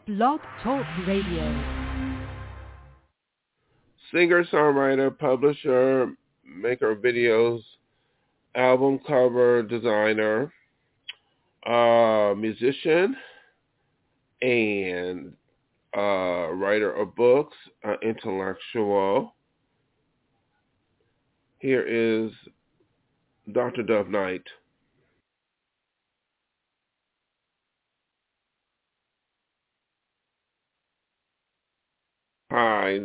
Blog Talk Radio. Singer, songwriter, publisher, maker of videos, album cover designer, musician, and writer of books, intellectual. Here is Dr. Dove Knight. Hi,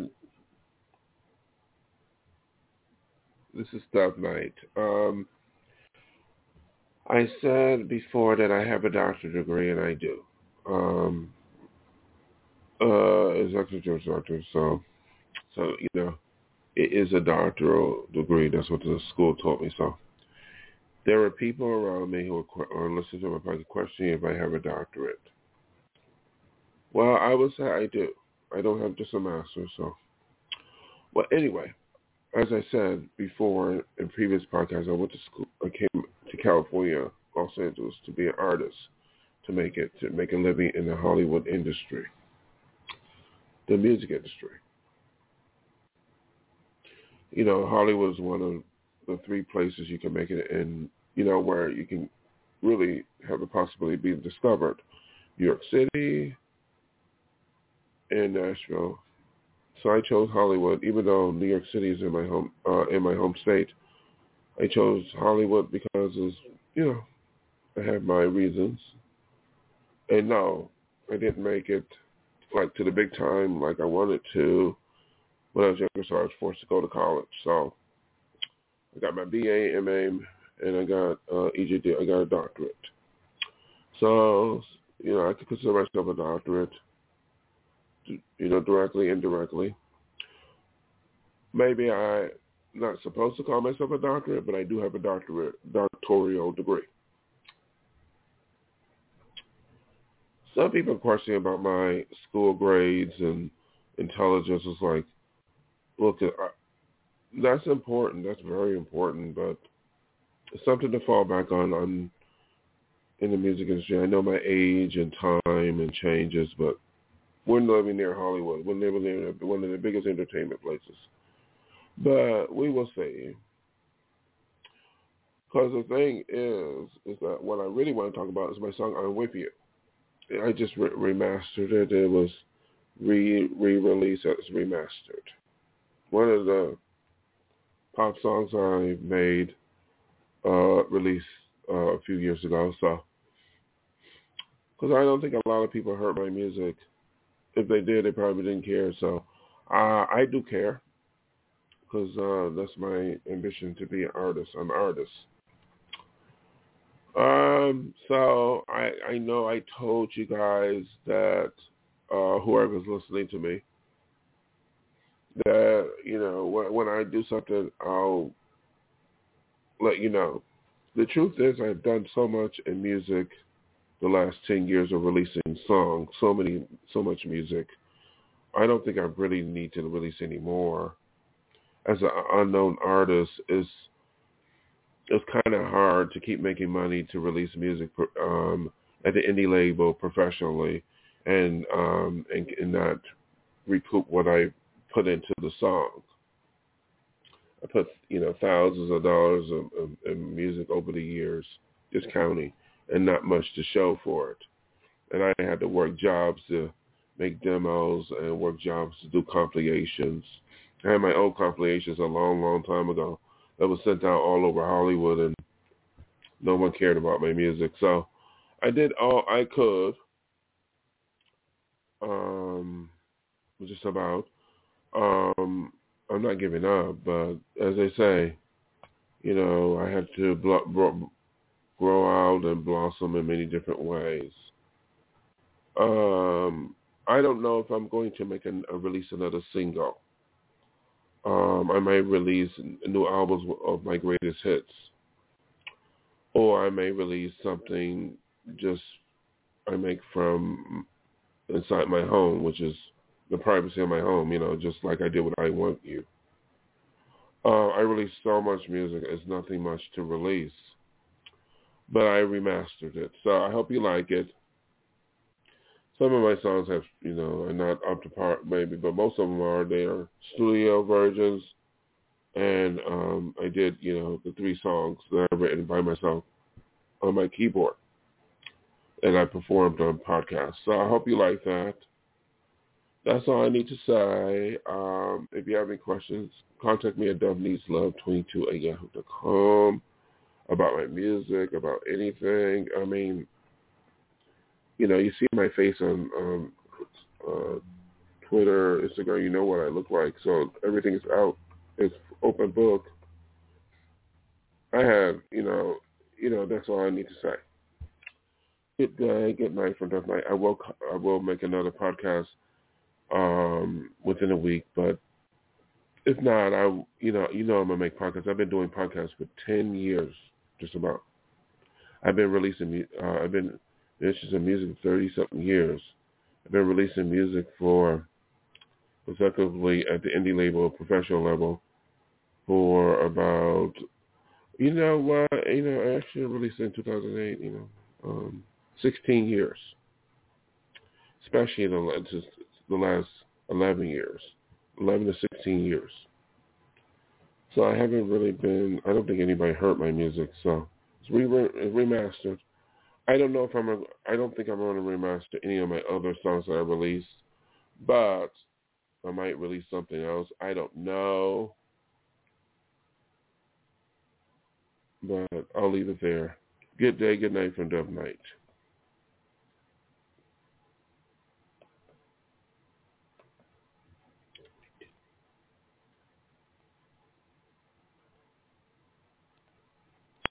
this is Dove Knight. I said before that I have a doctorate degree, and I do. Executive director, so it is a doctoral degree. That's what the school taught me. So there are people around me who are listening to my podcast questioning if I have a doctorate. Well, I would say I do. I don't have just a master's, so. Well, anyway, as I said before in previous podcasts, I went to school. I came to California, Los Angeles, to be an artist, to make a living in the Hollywood industry, the music industry. You know, Hollywood is one of the three places you can make it in, where you can really have the possibility of being discovered. New York City and Nashville. So I chose Hollywood, even though New York City is in my home state. I chose Hollywood because I have my reasons. And no, I didn't make it like to the big time like I wanted to when I was younger, so I was forced to go to college. So I got my BA, MA, and I got EJD. I got a doctorate. So, I could consider myself a doctorate, directly, indirectly. Maybe I'm not supposed to call myself a doctorate, but I do have a doctoral degree. Some people are questioning about my school grades and intelligence. It's like, look, that's important. That's very important, but it's something to fall back on in the music industry. I know my age and time and changes, but we're living near Hollywood. We're living near one of the biggest entertainment places. But we will see. Because the thing is that what I really want to talk about is my song "I'm With You." I just remastered it. It was re-released as remastered. One of the pop songs I made, released a few years ago. So, because I don't think a lot of people heard my music. If they did, they probably didn't care. So, I do care. Because that's my ambition, to be an artist. I'm an artist. So I know I told you guys that whoever's listening to me, that, when I do something, I'll let you know. The truth is I've done so much in music the last 10 years of releasing songs, so much music. I don't think I really need to release any more. As an unknown artist, it's kind of hard to keep making money to release music at the indie label professionally, and not recoup what I put into the song. I put thousands of dollars in music over the years, just counting, and not much to show for it. And I had to work jobs to make demos and work jobs to do compilations. I had my old compilations a long, long time ago that was sent out all over Hollywood, and no one cared about my music. So I did all I could, just about. I'm not giving up, but as they say, I had to grow out and blossom in many different ways. I don't know if I'm going to release another single. I may release new albums of my greatest hits, or I may release something just I make from inside my home, which is the privacy of my home, just like I did with "I Want You." I released so much music, it's nothing much to release, but I remastered it. So I hope you like it. Some of my songs have, are not up to par, maybe, but most of them are. They are studio versions, and I did, the 3 songs that I've written by myself on my keyboard, and I performed on podcasts. So I hope you like that. That's all I need to say. If you have any questions, contact me at doveneedslove22@yahoo.com about my music, about anything. I mean, you see my face on Twitter, Instagram. You know what I look like, so everything is out. It's open book. I have, that's all I need to say. Good day, good night from Dove Night. I will make another podcast within a week, but if not, I'm gonna make podcasts. I've been doing podcasts for 10 years, just about. I've been releasing. I've been in music for 30-something years. I've been releasing music for consecutively at the indie label, professional level, for about, I actually released in 2008. 16 years, especially the last 11 years, 11 to 16 years. So I haven't really been. I don't think anybody heard my music, so it's remastered. I don't know if I don't think I'm going to remaster any of my other songs that I released, but I might release something else. I don't know, but I'll leave it there. Good day, good night from Dove Night.